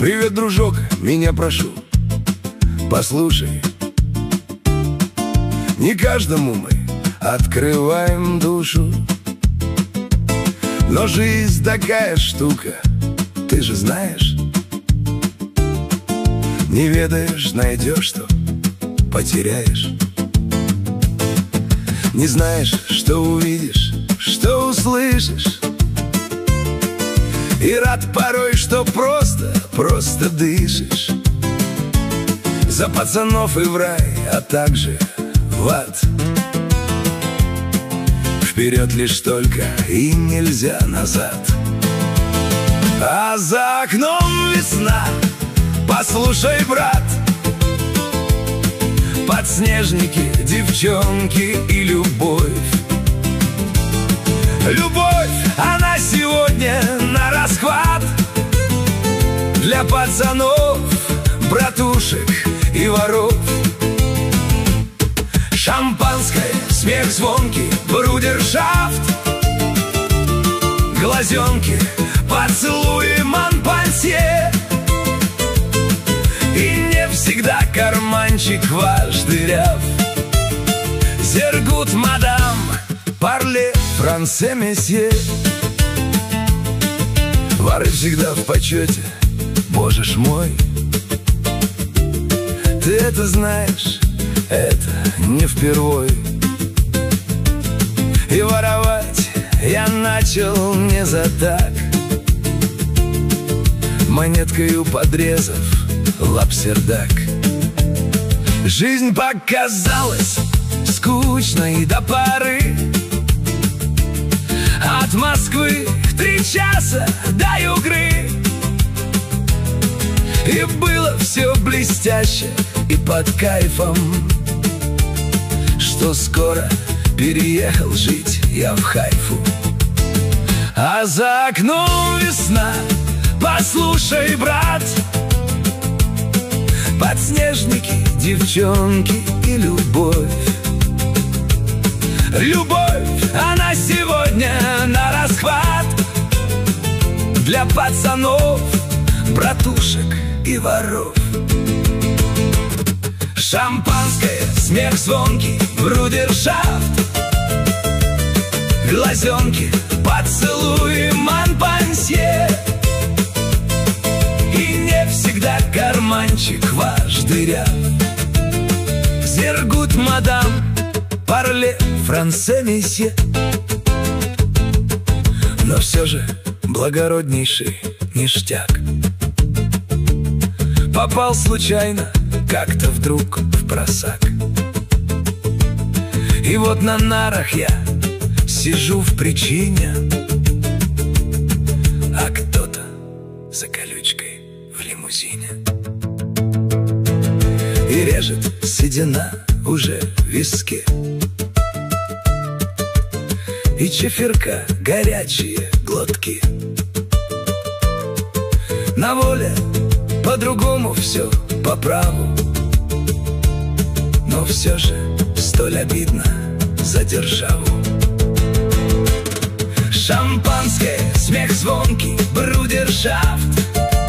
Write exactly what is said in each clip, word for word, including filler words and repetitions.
Привет, дружок, меня прошу, послушай. Не каждому мы открываем душу, но жизнь такая штука, ты же знаешь. Не ведаешь, найдешь, что потеряешь. Не знаешь, что увидишь, что услышишь. И рад порой, что просто, просто дышишь. За пацанов и в рай, а также в ад. Вперед лишь только и нельзя назад. А за окном весна, послушай, брат. Подснежники, девчонки и любовь. Любовь, она сегодня на расхват. Для пацанов, братушек и воров. Шампанское, смех звонкий, брудершафт. Глазенки, поцелуи, монпансье. И не всегда карманчик ваш дыряв. Зергут, мадам, парле, франце, месье. Вары всегда в почете, боже ж мой. Ты это знаешь, это не впервой. И воровать я начал не за так, монеткою подрезав лапсердак. Жизнь показалась скучной до поры. От Москвы три часа до Югры. И было все блестяще и под кайфом, что скоро переехал жить я в Хайфу. А за окном весна, послушай, брат. Подснежники, девчонки и любовь. Любовь, она сегодня на расхват. Для пацанов, братушек и воров. Шампанское, смех звонкий, брудершафт. Глазенки, поцелуи, монпансье. И не всегда карманчик ваш дыряв. Зергут, мадам, парле, франце, месье. Но все же благороднейший ништяк. Попал случайно как-то вдруг в просак. И вот на нарах я сижу в причине, а кто-то за колючкой в лимузине. И режет седина уже в виске. И чефирка горячие глотки. На воле по-другому все по праву, но все же столь обидно за державу. Шампанское, смех звонкий, брудершафт.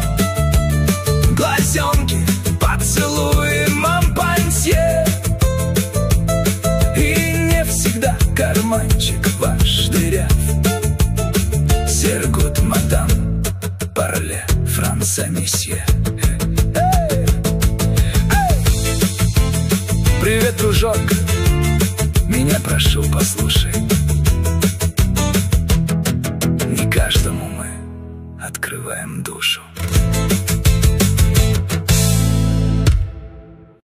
Глазенки, поцелуи, монпансье. И не всегда карманчик ваш дыряв. Зергут, мадам, парле, франце, месье. Привет, дружок, меня прошу, послушай. Не каждому мы открываем душу.